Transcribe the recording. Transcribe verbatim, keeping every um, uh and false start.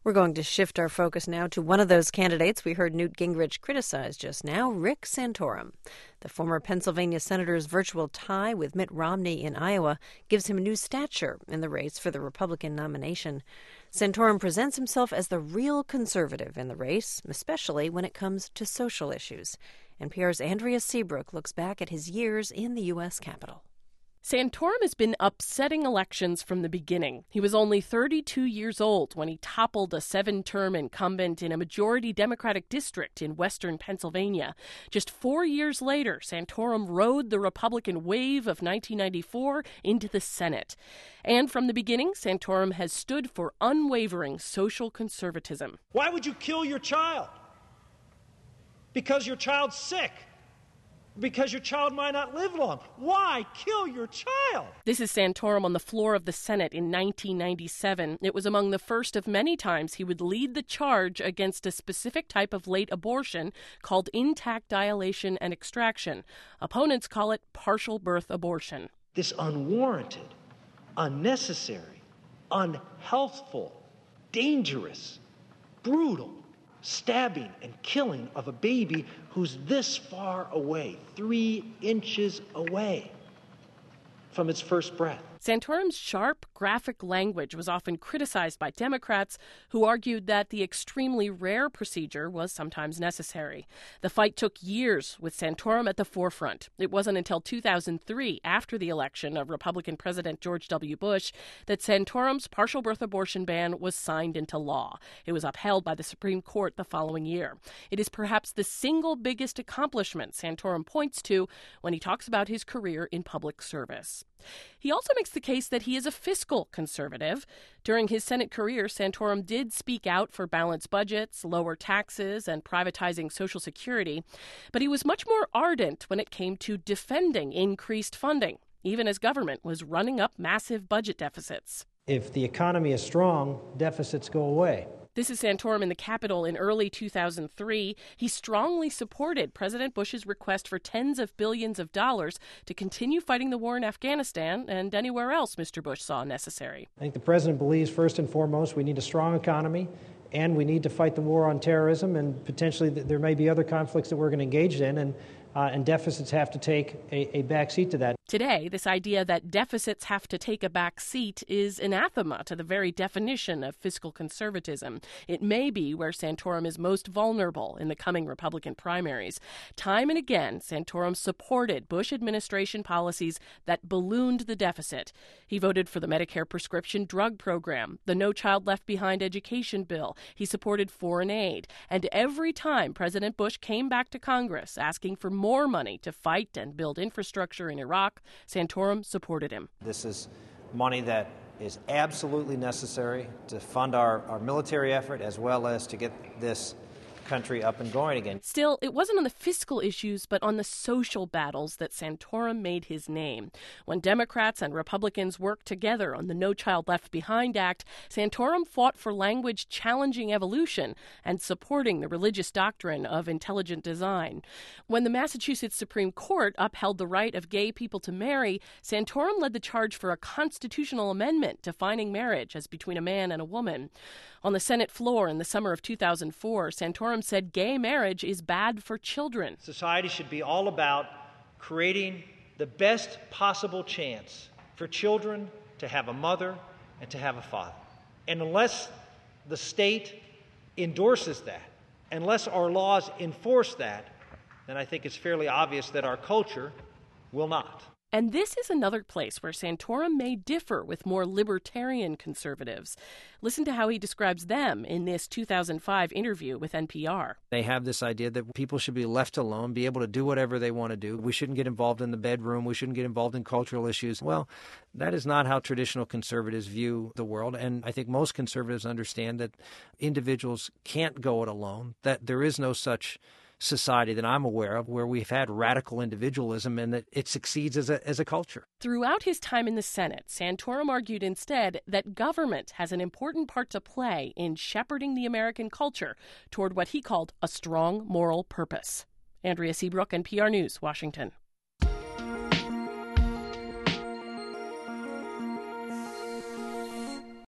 We're going to shift our focus now to one of those candidates we heard Newt Gingrich criticize just now, Rick Santorum. The former Pennsylvania senator's virtual tie with Mitt Romney in Iowa gives him new stature in the race for the Republican nomination. Santorum presents himself as the real conservative in the race, especially when it comes to social issues. N P R's Andrea Seabrook looks back at his years in the U S Capitol. Santorum has been upsetting elections from the beginning. He was only thirty-two years old when he toppled a seven-term incumbent in a majority Democratic district in western Pennsylvania. Just four years later, Santorum rode the Republican wave of nineteen ninety-four into the Senate. And from the beginning, Santorum has stood for unwavering social conservatism. Why would you kill your child? Because your child's sick. Because your child might not live long. Why kill your child? This is Santorum on the floor of the Senate in nineteen ninety-seven. It was among the first of many times he would lead the charge against a specific type of late abortion called intact dilation and extraction. Opponents call it partial birth abortion. This unwarranted, unnecessary, unhealthful, dangerous, brutal stabbing and killing of a baby who's this far away, three inches away from its first breath. Santorum's sharp, graphic language was often criticized by Democrats who argued that the extremely rare procedure was sometimes necessary. The fight took years with Santorum at the forefront. It wasn't until two thousand three, after the election of Republican President George W. Bush, that Santorum's partial birth abortion ban was signed into law. It was upheld by the Supreme Court the following year. It is perhaps the single biggest accomplishment Santorum points to when he talks about his career in public service. He also makes the case that he is a fiscal conservative. During his Senate career, Santorum did speak out for balanced budgets, lower taxes, and privatizing Social Security. But he was much more ardent when it came to defending increased funding, even as government was running up massive budget deficits. If the economy is strong, deficits go away. This is Santorum in the Capitol in early two thousand three. He strongly supported President Bush's request for tens of billions of dollars to continue fighting the war in Afghanistan and anywhere else Mister Bush saw necessary. I think the president believes, first and foremost, we need a strong economy, and we need to fight the war on terrorism, and potentially there may be other conflicts that we're going to engage in, and Uh, and deficits have to take a, a back seat to that. Today, this idea that deficits have to take a back seat is anathema to the very definition of fiscal conservatism. It may be where Santorum is most vulnerable in the coming Republican primaries. Time and again, Santorum supported Bush administration policies that ballooned the deficit. He voted for the Medicare prescription drug program, the No Child Left Behind education bill. He supported foreign aid. And every time President Bush came back to Congress asking for more money to fight and build infrastructure in Iraq, Santorum supported him. This is money that is absolutely necessary to fund our, our military effort as well as to get this country up and going again. Still, it wasn't on the fiscal issues, but on the social battles that Santorum made his name. When Democrats and Republicans worked together on the No Child Left Behind Act, Santorum fought for language challenging evolution and supporting the religious doctrine of intelligent design. When the Massachusetts Supreme Court upheld the right of gay people to marry, Santorum led the charge for a constitutional amendment defining marriage as between a man and a woman. On the Senate floor in the summer of two thousand four, Santorum said gay marriage is bad for children. Society should be all about creating the best possible chance for children to have a mother and to have a father. And unless the state endorses that, unless our laws enforce that, then I think it's fairly obvious that our culture will not. And this is another place where Santorum may differ with more libertarian conservatives. Listen to how he describes them in this two thousand five interview with N P R. They have this idea that people should be left alone, be able to do whatever they want to do. We shouldn't get involved in the bedroom. We shouldn't get involved in cultural issues. Well, that is not how traditional conservatives view the world. And I think most conservatives understand that individuals can't go it alone, that there is no such society that I'm aware of where we've had radical individualism and that it succeeds as a as a culture. Throughout his time in the Senate, Santorum argued instead that government has an important part to play in shepherding the American culture toward what he called a strong moral purpose. Andrea Seabrook, N P R News, Washington.